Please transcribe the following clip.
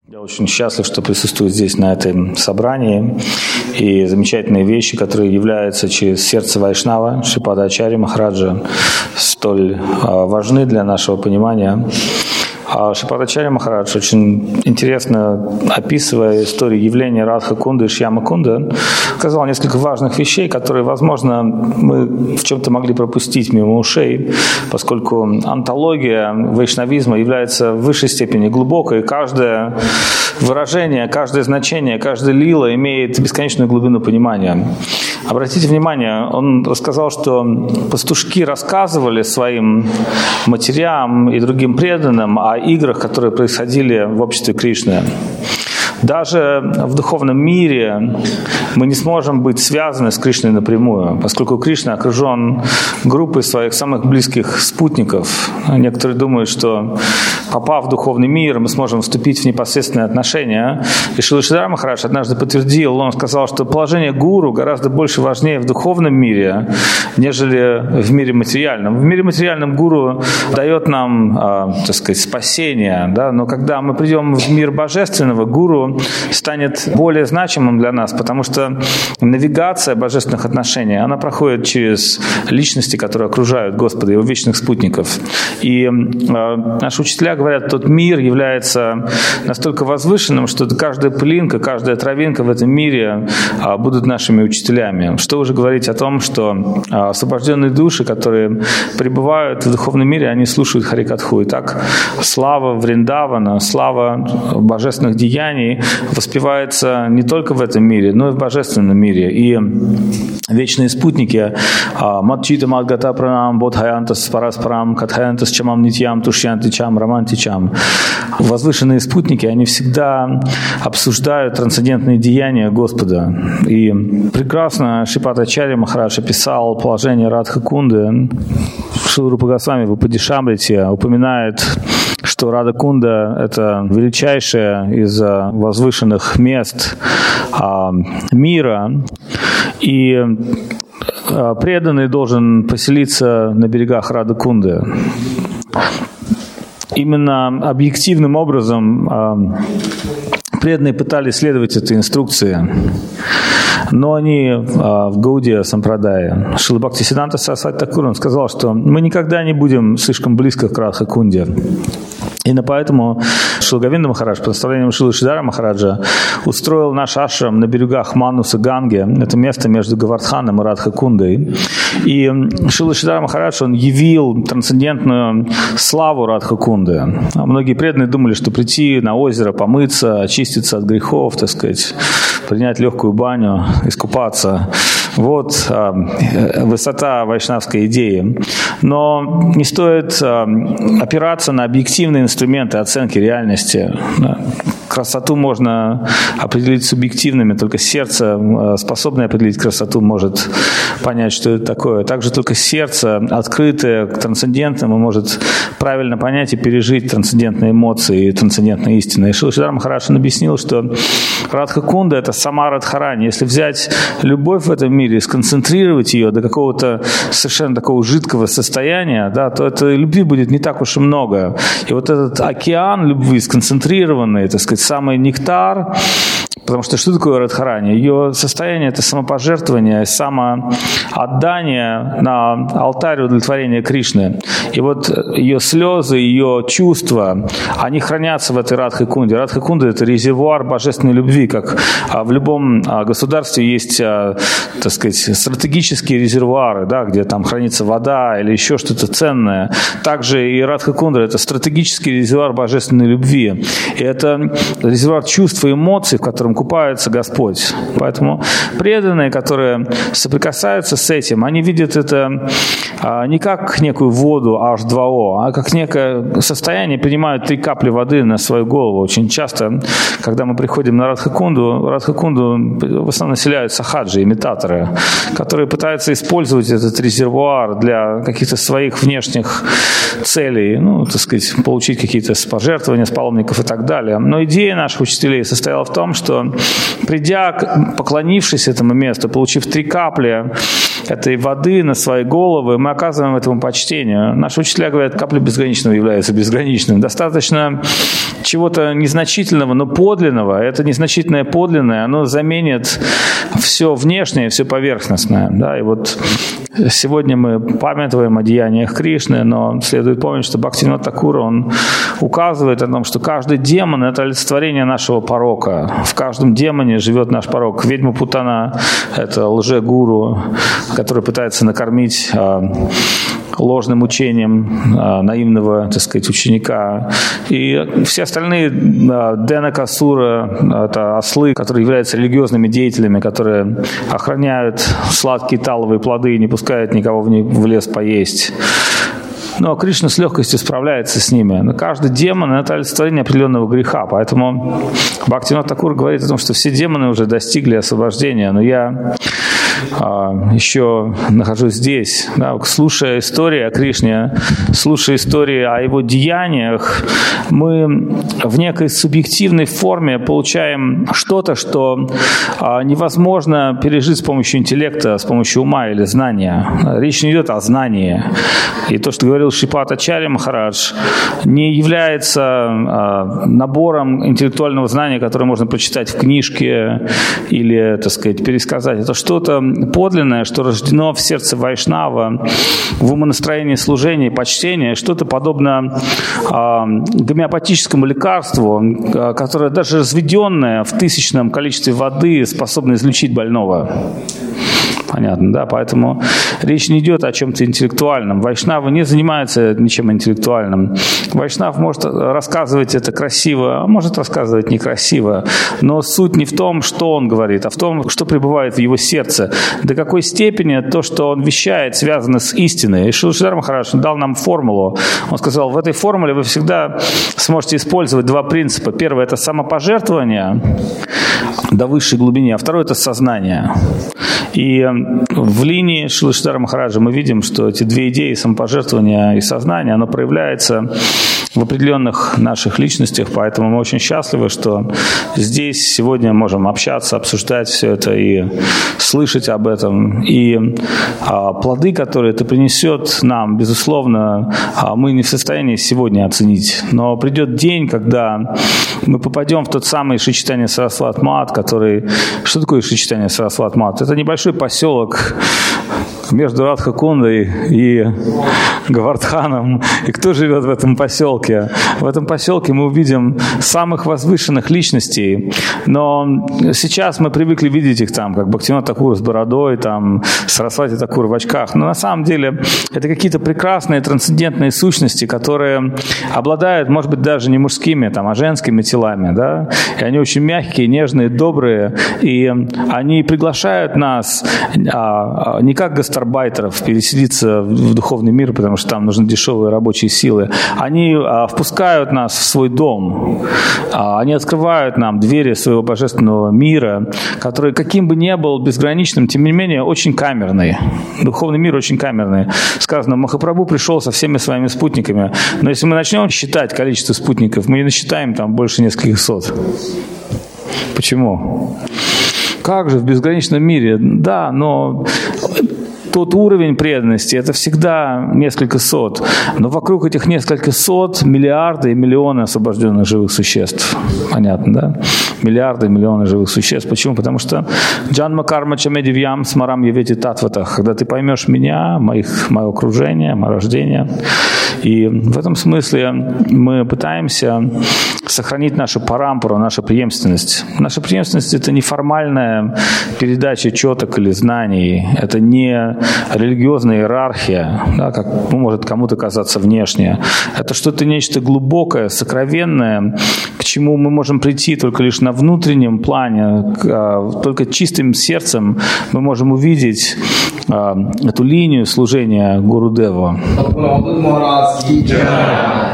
Я очень счастлив, что присутствую здесь на этом собрании. И замечательные вещи, которые являются через сердце Вайшнава, Шрипада Ачарьи Махараджа, столь важны для нашего понимания. Шрипад Ачарья Махарадж, очень интересно описывая историю явления Радха Кунда и Шьяма Кунда, сказал несколько важных вещей, которые, возможно, мы в чем-то могли пропустить мимо ушей, поскольку антология вайшнавизма является в высшей степени глубокой, и каждое выражение, каждое значение, каждая лила имеет бесконечную глубину понимания. Обратите внимание, он рассказал, что пастушки рассказывали своим матерям и другим преданным о играх, которые происходили в обществе Кришны. Даже в духовном мире мы не сможем быть связаны с Кришной напрямую, поскольку Кришна окружен группой своих самых близких спутников. Некоторые думают, что попав в духовный мир, мы сможем вступить в непосредственные отношения. И Шрила Шридхар Махарадж однажды подтвердил, он сказал, что положение гуру гораздо больше важнее в духовном мире, нежели в мире материальном. В мире материальном гуру дает нам, спасение, да? Но когда мы придем в мир божественного, гуру станет более значимым для нас, потому что навигация божественных отношений, она проходит через личности, которые окружают Господа, его вечных спутников. И наши учителя говорят, тот мир является настолько возвышенным, что каждая пылинка, каждая травинка в этом мире будут нашими учителями. Что уже говорить о том, что освобожденные души, которые пребывают в духовном мире, они слушают Харикатху. Итак, слава Вриндавана, слава божественных деяний воспевается не только в этом мире, но и в божественном мире. И вечные спутники Матчита Мадгата Пранам, Бодхаянтас Параспарам, Катхаянтас Чамам Нитьям, Тушьянтичам, Романтичам. Возвышенные спутники, они всегда обсуждают трансцендентные деяния Господа. И прекрасно Шрипад Ачарья Махарадж описал положение Радха Кунды. Шрила Рупа Госвами в Упадишамрите упоминает, что Рада Кунда – это величайшее из возвышенных мест мира, и преданный должен поселиться на берегах Рады Кунды. Именно объективным образом преданные пытались следовать этой инструкции, но они в Гаудия Сампрадае. Шрила Бхактисиддханта Сарасвати Такур, он сказал, что мы никогда не будем слишком близко к Радха Кунде. Именно поэтому Шрила Говинда Махарадж, по наставлениям Шрилы Шридхара Махараджа, устроил наш ашрам на берегах Мануса Ганги. Это место между Говардханом и Радха Кундой. И Шрила Шридхар Махарадж, он явил трансцендентную славу Радха Кунды. Многие преданные думали, что прийти на озеро, помыться, очиститься от грехов, принять легкую баню, искупаться. Вот высота вайшнавской идеи. Но не стоит опираться на объективные инструменты оценки реальности. Красоту можно определить субъективными, только сердце, способное определить красоту, может понять, что это такое. Также только сердце, открытое к трансцендентному, может правильно понять и пережить трансцендентные эмоции и трансцендентные истины. И Шрила Шридхар Махарадж объяснил, что Радха Кунда – это сама Радхарани. Если взять любовь в этом мире и сконцентрировать ее до какого-то совершенно такого жидкого состояния, да, то этой любви будет не так уж и много. И вот этот океан любви, сконцентрированный, самый нектар, потому что что такое Радхарани? Ее состояние – это самопожертвование, самоотдание на алтарь удовлетворения Кришны. И вот ее слезы, ее чувства, они хранятся в этой Радха Кунде. Радха Кунда – это резервуар божественной любви, как в любом государстве есть, стратегические резервуары, да, где там хранится вода или еще что-то ценное. Также и Радха Кунда – это стратегический резервуар божественной любви. И это резервуар чувств и эмоций, в котором купается Господь. Поэтому преданные, которые соприкасаются с этим, они видят это не как некую воду H2O, а как некое состояние, принимают 3 капли воды на свою голову. Очень часто, когда мы приходим на Радха Кунду в основном населяют сахаджи, имитаторы, которые пытаются использовать этот резервуар для каких-то своих внешних целей, получить какие-то пожертвования с паломников и так далее. Но идея наших учителей состояла в том, что придя, поклонившись этому месту, получив 3 капли этой воды на свои головы, мы оказываем этому почтение. Наши учителя говорят, капля безграничного является безграничным. Достаточно чего-то незначительного, но подлинного. Это незначительное подлинное, оно заменит все внешнее, все поверхностное. Да? И вот сегодня мы памятуем о деяниях Кришны, но следует помнить, что Бхактивинода Тхакур, он указывает о том, что каждый демон – это олицетворение нашего порока. В каждом демоне живет наш порок. Ведьма Путана – это лже-гуру, который пытается накормить ложным учением наивного, так сказать, ученика. И все остальные Денакасура – это ослы, которые являются религиозными деятелями, которые охраняют сладкие таловые плоды и не пускают никого в лес поесть. Но Кришна с легкостью справляется с ними. Но каждый демон – это олицетворение определенного греха. Поэтому Бхактивинода Тхакур говорит о том, что все демоны уже достигли освобождения. Но я еще нахожусь здесь, да, слушая истории о Кришне, слушая истории о его деяниях, мы в некой субъективной форме получаем что-то, что невозможно пережить с помощью интеллекта, с помощью ума или знания. Речь не идет о знании. И то, что говорил Шрипад Ачарья Махарадж, не является набором интеллектуального знания, которое можно прочитать в книжке или, так сказать, пересказать. Это что-то подлинное, что рождено в сердце вайшнава, в умонастроении служения и почтения, что-то подобно гомеопатическому лекарству, которое даже разведенное в тысячном количестве воды способно излечить больного. Понятно, да? Поэтому речь не идет о чем-то интеллектуальном. Вайшнавы не занимаются ничем интеллектуальным. Вайшнав может рассказывать это красиво, а может рассказывать некрасиво. Но суть не в том, что он говорит, а в том, что пребывает в его сердце. До какой степени то, что он вещает, связано с истиной. И Шрила Шридхар Махарадж дал нам формулу. Он сказал, в этой формуле вы всегда сможете использовать два принципа. Первый – это самопожертвование до высшей глубины, а второй – это сознание. И в линии Шрилы Шридхара Махараджа мы видим, что эти две идеи, самопожертвования и сознания, оно проявляется в определенных наших личностях, поэтому мы очень счастливы, что здесь сегодня можем общаться, обсуждать все это и слышать об этом. И плоды, которые это принесет нам, безусловно, мы не в состоянии сегодня оценить. Но придет день, когда мы попадем в тот самый Шри Чайтанья Сарасват Мат, который... Что такое Шри Чайтанья Сарасват Мат? Это небольшой поселок между Радхакундой и Гавардханом. И кто живет в этом поселке? В этом поселке мы увидим самых возвышенных личностей. Но сейчас мы привыкли видеть их там, как Бхактивинода Тхакур с бородой, там, Сарасвати Тхакур в очках. Но на самом деле это какие-то прекрасные трансцендентные сущности, которые обладают, может быть, даже не мужскими, там, а женскими телами. Да? И они очень мягкие, нежные, добрые. И они приглашают нас не как гастарбайтеров переселиться в духовный мир, потому что там нужны дешевые рабочие силы. Они впускают нас в свой дом. Они открывают нам двери своего божественного мира, который, каким бы ни был безграничным, тем не менее, очень камерный. Духовный мир очень камерный. Сказано, Махапрабху пришел со всеми своими спутниками. Но если мы начнем считать количество спутников, мы не насчитаем там больше нескольких сот. Почему? Как же в безграничном мире? Да, но тот уровень преданности – это всегда несколько сот. Но вокруг этих нескольких сот миллиарды и миллионы освобожденных живых существ. Понятно, да? Миллиарды и миллионы живых существ. Почему? Потому что «Джанма карма чаме дивьям смарам явети татватах». Когда ты поймешь меня, мое окружение, мое рождение. И в этом смысле мы пытаемся сохранить нашу парампуру, нашу преемственность. Наша преемственность – это не формальная передача четок или знаний, это не религиозная иерархия, да, как может кому-то казаться внешне. Это что-то нечто глубокое, сокровенное, к чему мы можем прийти только лишь на внутреннем плане, только чистым сердцем мы можем увидеть эту линию служения Гурудеву.